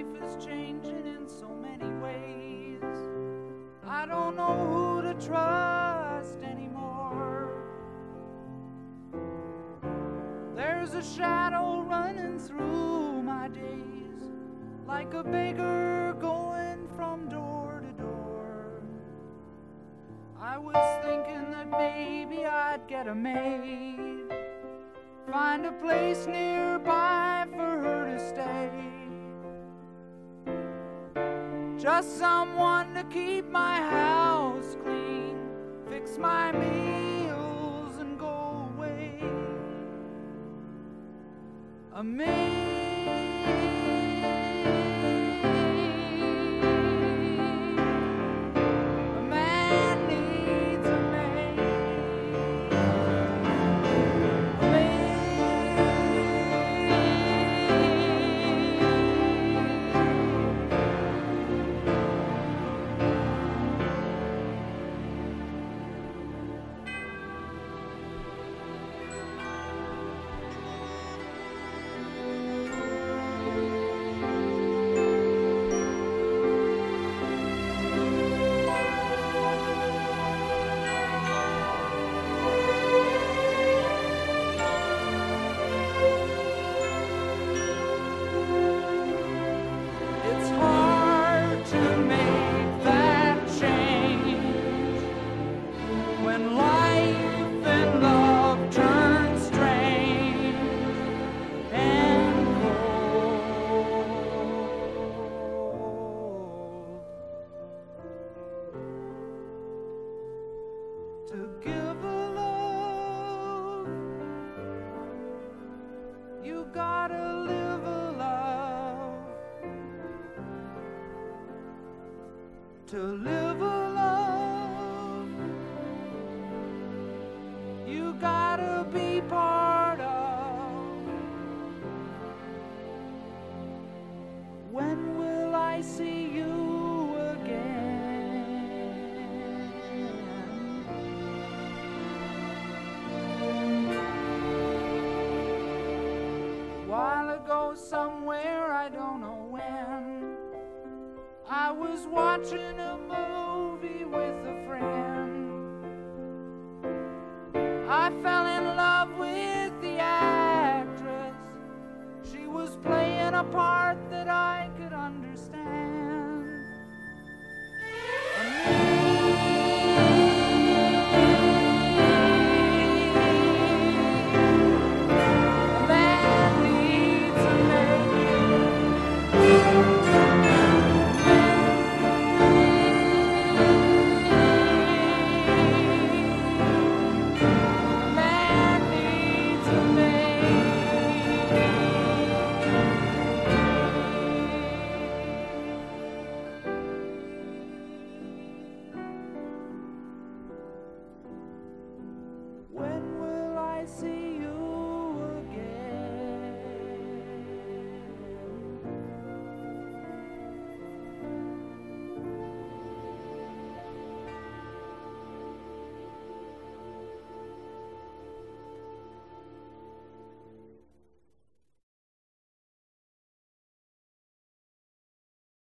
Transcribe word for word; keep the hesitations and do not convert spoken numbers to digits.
life is changing in so many ways. I don't know who to trust anymore. There's a shadow running through my days, like a beggar going from door to door. I was thinking that maybe I'd get a maid, find a place nearby for her to stay, just someone to keep my house clean, fix my meals and go away. A maid. To give a love, you gotta live a love. To live a love, you gotta be part of. When will I see you again? While ago, somewhere, I don't know when, I was watching a movie with a friend. I fell in love with the actress. She was playing a part